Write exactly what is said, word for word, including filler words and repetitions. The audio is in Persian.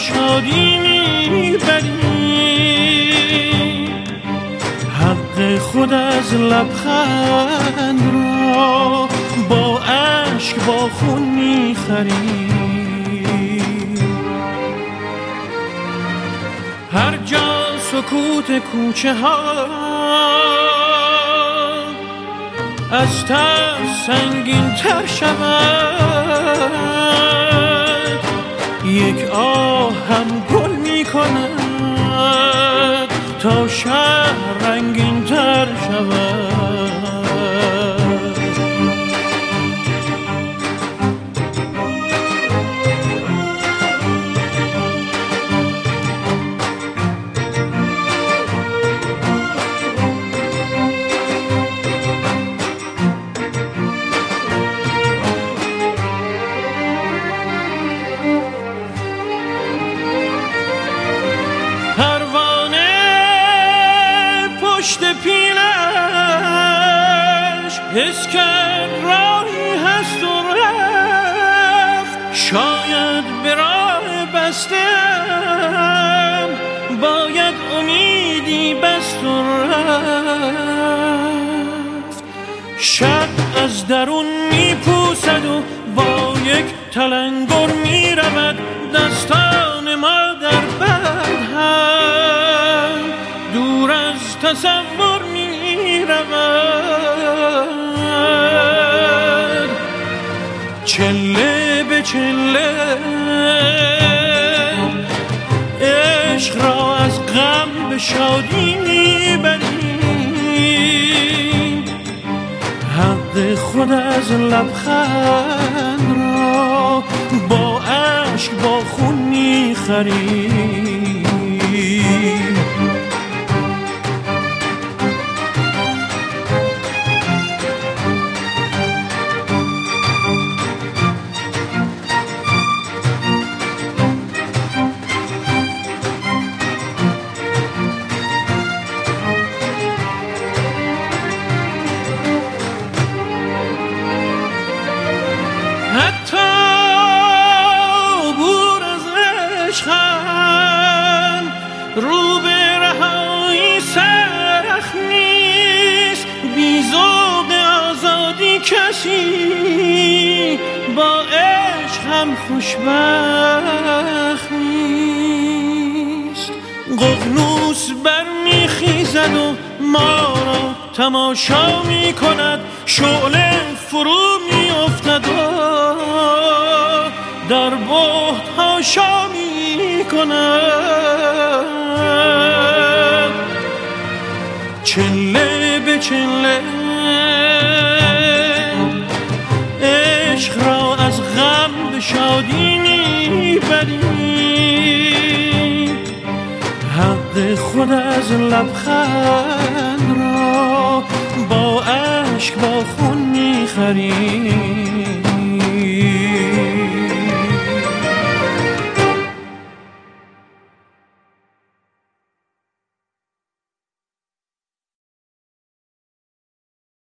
شادی میبری، حق خود از لبخند را با اشک با خون میخری. هر جا سکوت کوچه ها از ترس سنگین تر شود، یک آه هم گل می کند تا شهر رنگین تر شود. حس کرد راهی هست و رفت، شاید به راه بستم باید امیدی بست و رفت. شب از درون میپوسد و با یک تلنگر میرود، دستان ما در بند هم دور از تصور میرود. چله به چله عشق را از غم به شادی میبری، حق خود از لبخند را با اشک با خون میخری. رو به رهایی سخت نیست، بی ذوق آزادی کسی با عشق هم خوشبخت نیست. ققنوس برمیخیزد و ما را تماشا میکند، شعله فرو میافتد و در بهت هاشا میکند. چله به چله عشق را از غم به شادی میبری، حق خود از لبخند را با اشک با خون میخری.